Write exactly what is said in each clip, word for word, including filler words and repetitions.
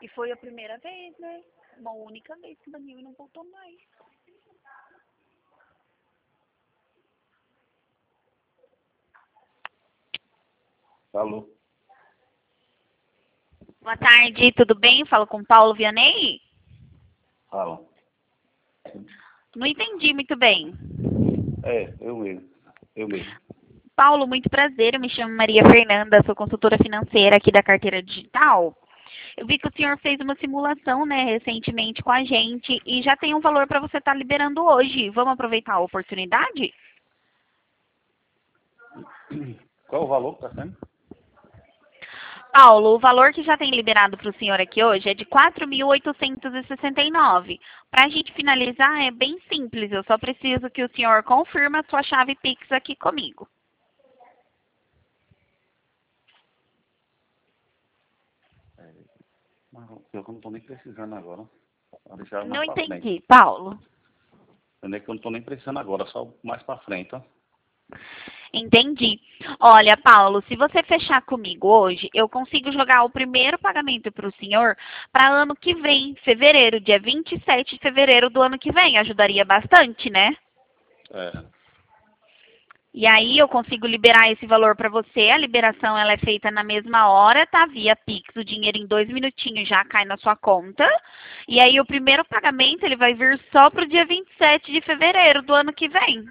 E foi a primeira vez, né? Uma única vez que baniu e não voltou mais. Falou. Boa tarde, tudo bem? Falo com Paulo Vianney? Fala. Não entendi muito bem. É, eu mesmo. Eu mesmo. Paulo, muito prazer. Eu me chamo Maria Fernanda, sou consultora financeira aqui da carteira digital. Eu vi que o senhor fez uma simulação, né, recentemente com a gente e já tem um valor para você estar liberando hoje. Vamos aproveitar a oportunidade? Qual é o valor que está sendo? Paulo, o valor que já tem liberado para o senhor aqui hoje é de quatro mil oitocentos e sessenta e nove. Para a gente finalizar, é bem simples. Eu só preciso que o senhor confirme a sua chave Pix aqui comigo. É, mas eu não estou nem precisando agora. Vou deixar Não mais para frente. entendi, Paulo. Entendeu que eu não estou nem precisando agora, só mais para frente, ó. Entendi. Olha, Paulo, se você fechar comigo hoje, eu consigo jogar o primeiro pagamento para o senhor para ano que vem, fevereiro, dia vinte e sete de fevereiro do ano que vem. Ajudaria bastante, né? É. E aí eu consigo liberar esse valor para você. A liberação ela é feita na mesma hora, tá? Via Pix, o dinheiro em dois minutinhos já cai na sua conta. E aí o primeiro pagamento ele vai vir só para o dia vinte e sete de fevereiro do ano que vem.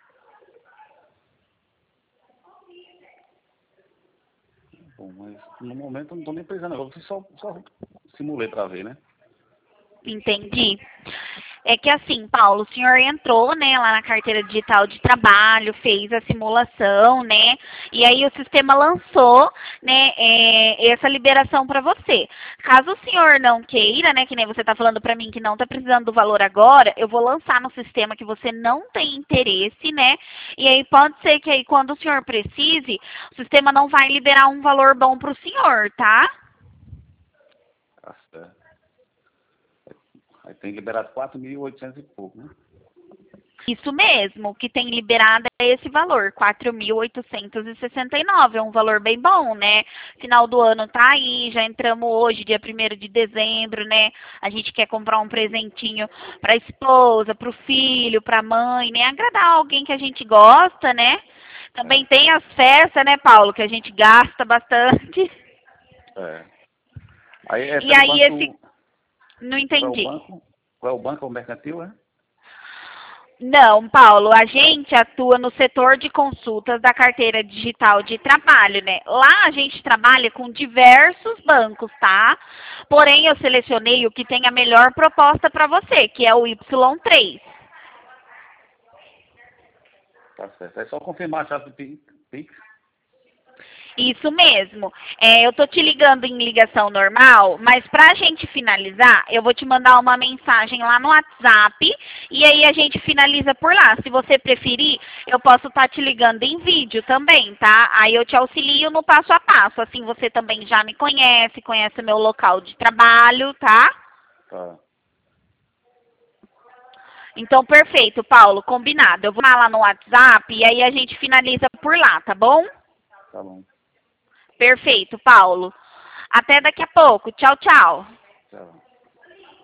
Bom, mas no momento eu não estou nem precisando agora. Eu só, só simulei para ver, né? Entendi. É que assim, Paulo, o senhor entrou, né, lá na carteira digital de trabalho, fez a simulação, né, e aí o sistema lançou, né, é, essa liberação para você. Caso o senhor não queira, né, que nem você está falando para mim que não está precisando do valor agora, eu vou lançar no sistema que você não tem interesse, né, e aí pode ser que aí quando o senhor precise, o sistema não vai liberar um valor bom para o senhor, tá? Tá certo. Aí tem liberado quatro mil e oitocentos e pouco, né? Isso mesmo, o que tem liberado é esse valor, quatro mil oitocentos e sessenta e nove, é um valor bem bom, né? Final do ano tá aí, já entramos hoje, dia primeiro de dezembro, né? A gente quer comprar um presentinho para a esposa, para o filho, para a mãe, né? Agradar alguém que a gente gosta, né? Também É. tem as festas, né, Paulo, que a gente gasta bastante. É. Aí é E pelo aí banco. esse... Não Qual é o entendi. banco? Qual é o banco? É o mercantil, é? Não, Paulo, a gente atua no setor de consultas da carteira digital de trabalho, né? Lá a gente trabalha com diversos bancos, tá? Porém, eu selecionei o que tem a melhor proposta para você, que é o Y três. Tá certo. É só confirmar a chave do Pix. Isso mesmo. É, eu tô te ligando em ligação normal, mas pra gente finalizar, eu vou te mandar uma mensagem lá no WhatsApp e aí a gente finaliza por lá. Se você preferir, eu posso estar te ligando em vídeo também, tá? Aí eu te auxilio no passo a passo. Assim você também já me conhece, conhece o meu local de trabalho, tá? Tá. Então, perfeito, Paulo, combinado. Eu vou lá no WhatsApp e aí a gente finaliza por lá, tá bom? Tá bom. Perfeito, Paulo. Até daqui a pouco. Tchau, tchau. Tchau.